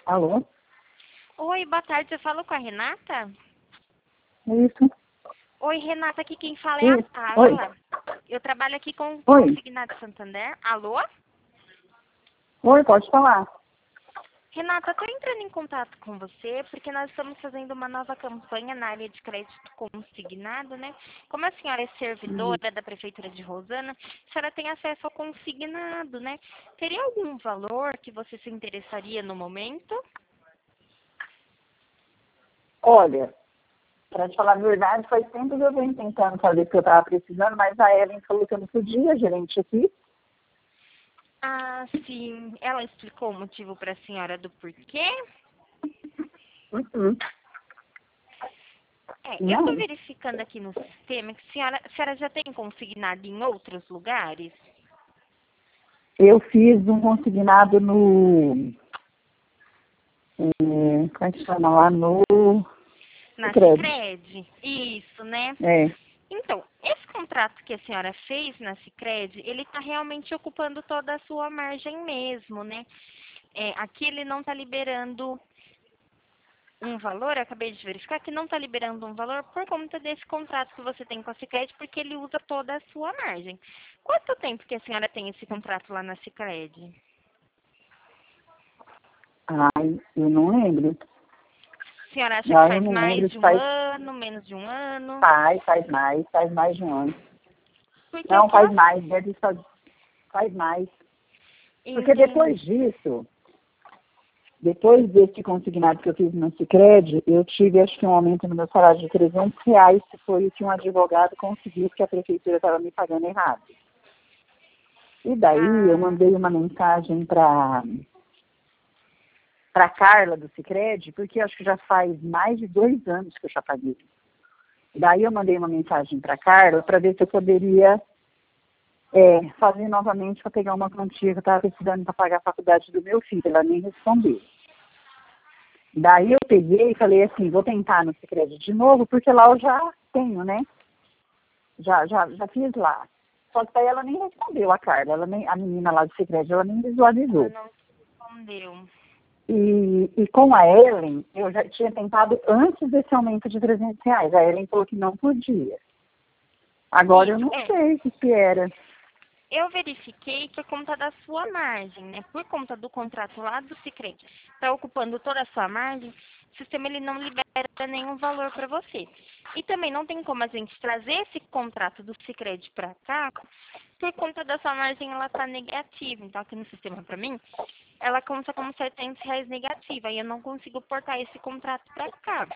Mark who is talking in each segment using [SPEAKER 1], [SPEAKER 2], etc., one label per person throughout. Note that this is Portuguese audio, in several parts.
[SPEAKER 1] Alô?
[SPEAKER 2] Oi, boa tarde. Eu falo com a Renata?
[SPEAKER 1] Isso.
[SPEAKER 2] Oi, Renata. Aqui quem fala é a
[SPEAKER 1] Isso. Oi.
[SPEAKER 2] Carla. Eu trabalho aqui com
[SPEAKER 1] Oi.
[SPEAKER 2] Consignado Santander. Alô?
[SPEAKER 1] Oi, pode falar.
[SPEAKER 2] Renata, estou entrando em contato com você porque nós estamos fazendo uma nova campanha na área de crédito consignado, né? Como a senhora é
[SPEAKER 1] Uhum.
[SPEAKER 2] servidora da Prefeitura de Rosana, a senhora tem acesso ao consignado, né? Teria algum valor que você se interessaria no momento?
[SPEAKER 1] Olha, para te falar a verdade, faz tempo que eu venho tentando fazer o que eu estava precisando, mas a Ellen falou que eu não podia, a gerente aqui.
[SPEAKER 2] Ah, sim. Ela explicou o motivo para a senhora do porquê?
[SPEAKER 1] Uhum.
[SPEAKER 2] Eu estou
[SPEAKER 1] Não,
[SPEAKER 2] verificando aqui no sistema que a senhora já tem consignado em outros lugares?
[SPEAKER 1] eu fiz um consignado como é que chama lá? No
[SPEAKER 2] Na
[SPEAKER 1] Sicredi.
[SPEAKER 2] Sicredi? Isso, né?
[SPEAKER 1] É.
[SPEAKER 2] Então, esse contrato que a senhora fez na Sicredi, ele está realmente ocupando toda a sua margem mesmo, né? Aqui ele não está liberando um valor, eu acabei de verificar que não está liberando um valor por conta desse contrato que você tem com a Sicredi, porque ele usa toda a sua margem. Quanto tempo que a senhora tem esse contrato lá na Sicredi?
[SPEAKER 1] Ai, eu não lembro.
[SPEAKER 2] A senhora acha que
[SPEAKER 1] Não, eu
[SPEAKER 2] faz
[SPEAKER 1] não
[SPEAKER 2] mais
[SPEAKER 1] lembro
[SPEAKER 2] de
[SPEAKER 1] se
[SPEAKER 2] um
[SPEAKER 1] faz,
[SPEAKER 2] ano, menos de um ano?
[SPEAKER 1] faz mais de um ano.
[SPEAKER 2] Porque
[SPEAKER 1] Não,
[SPEAKER 2] aqui
[SPEAKER 1] faz
[SPEAKER 2] nós
[SPEAKER 1] mais, deve fazer, faz mais. Porque
[SPEAKER 2] entendemos.
[SPEAKER 1] depois desse consignado que eu fiz no Sicredi, eu tive, acho que, um aumento no meu salário de R$ 300, que foi o que um advogado conseguiu, porque a prefeitura estava me pagando errado. E daí eu
[SPEAKER 2] Ah,
[SPEAKER 1] mandei uma mensagem para Carla do Sicredi, porque acho que já faz mais de 2 anos que eu já paguei. Daí eu mandei uma mensagem para Carla para ver se eu poderia fazer novamente para pegar uma quantia que eu estava precisando para pagar a faculdade do meu filho. Ela nem respondeu. Daí eu peguei e falei assim, vou tentar no Sicredi de novo, porque lá eu já tenho, né? Já fiz lá. Só que daí ela nem respondeu, a Carla, a menina lá do Sicredi, ela nem
[SPEAKER 2] ela
[SPEAKER 1] visualizou.
[SPEAKER 2] não respondeu.
[SPEAKER 1] E com a Ellen, eu já tinha tentado antes desse aumento de R$ 300. A Ellen falou que não podia. Agora eu
[SPEAKER 2] Isso,
[SPEAKER 1] não sei o que que era.
[SPEAKER 2] eu verifiquei por conta da sua margem, né? Por conta do contrato lá do Sicredi, está ocupando toda a sua margem, o sistema ele não libera nenhum valor para você. E também não tem como a gente trazer esse contrato do Sicredi para cá, por conta da sua margem ela está negativa. Então aqui no sistema para mim, ela conta como R$ 700 negativa e eu não consigo portar esse contrato para cá.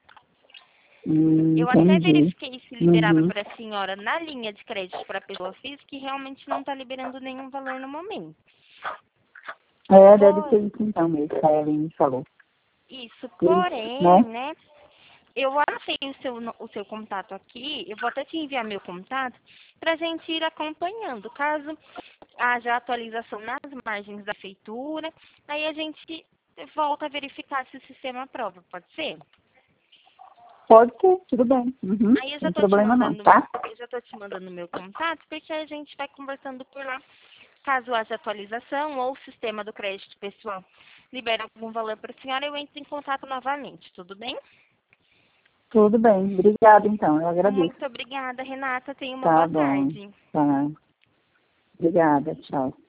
[SPEAKER 2] Eu até
[SPEAKER 1] Entendi.
[SPEAKER 2] verifiquei se liberava
[SPEAKER 1] Uhum.
[SPEAKER 2] para a senhora na linha de crédito para pessoa física e realmente não está liberando nenhum valor no momento.
[SPEAKER 1] Deve ser
[SPEAKER 2] Por
[SPEAKER 1] isso então mesmo, que a Ellen me falou.
[SPEAKER 2] isso,
[SPEAKER 1] Isso,
[SPEAKER 2] porém,
[SPEAKER 1] né?
[SPEAKER 2] né? Eu anotei o seu contato aqui, eu vou até te enviar meu contato para a gente ir acompanhando. Caso haja atualização nas margens da feitura, aí a gente volta a verificar se o sistema aprova, pode ser?
[SPEAKER 1] Pode ser, tudo bem. Uhum.
[SPEAKER 2] Aí
[SPEAKER 1] Sem problema não, tá?
[SPEAKER 2] eu já tô te mandando meu contato, porque a gente vai conversando por lá. Caso haja atualização ou o sistema do crédito pessoal libera algum valor para a senhora, eu entro em contato novamente, tudo bem?
[SPEAKER 1] Tudo bem. Obrigada então, eu agradeço.
[SPEAKER 2] Muito obrigada, Renata. Tenha uma
[SPEAKER 1] Tá
[SPEAKER 2] boa
[SPEAKER 1] bom.
[SPEAKER 2] tarde.
[SPEAKER 1] Tá. Obrigada, tchau.